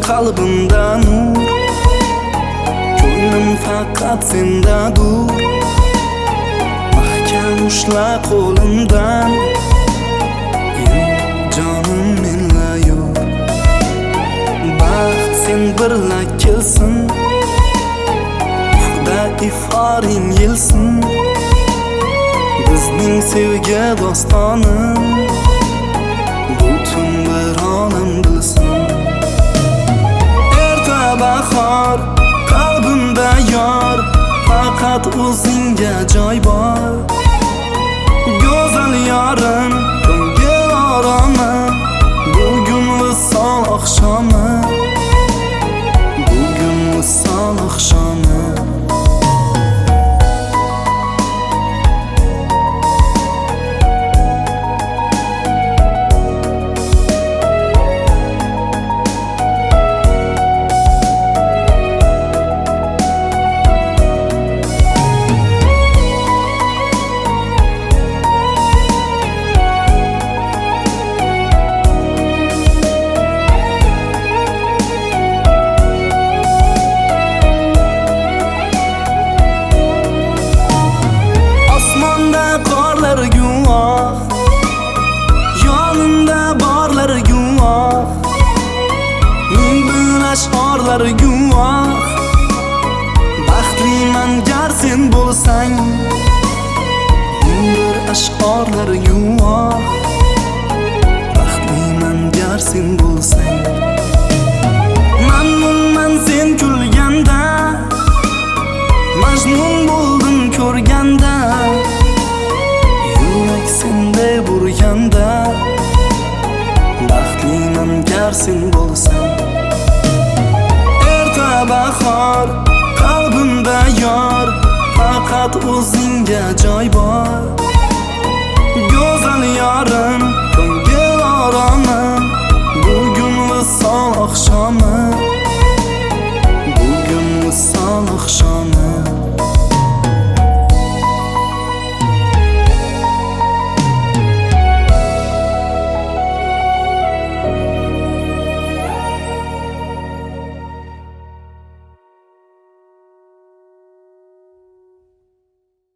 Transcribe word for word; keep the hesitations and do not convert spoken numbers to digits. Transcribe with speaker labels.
Speaker 1: qalbimda nur, ko'nglim faqat sendadur. Mahkam ushla qo'limdan, jonim menla yur. Baxt sen birla kelsin, ufqda iforing yilsin. Bizning sevgi dostonim butun bir olam bilsin. Erta bahor qalbimda yor, faqat o'zingga joy bor. Go'zal yorim, ko'ngil oromi, bugun visol oqshomi, bugun visol oqshomi. Qorlar guvoh, yonimda borlar guvoh, ming bir ash'orlar guvoh. Baxtliman gar sen bo'lsang, ming bir ash'orlar guvoh. Baxtliman gar sen bo'lsang. Mamnunman sen kulganda, majnun bo'ldim ko'rganda. Yurak senday burganda, baxtliman gar sen bo'lsang. Erta bahor qalbimda yor, faqat o'zingga joy bor.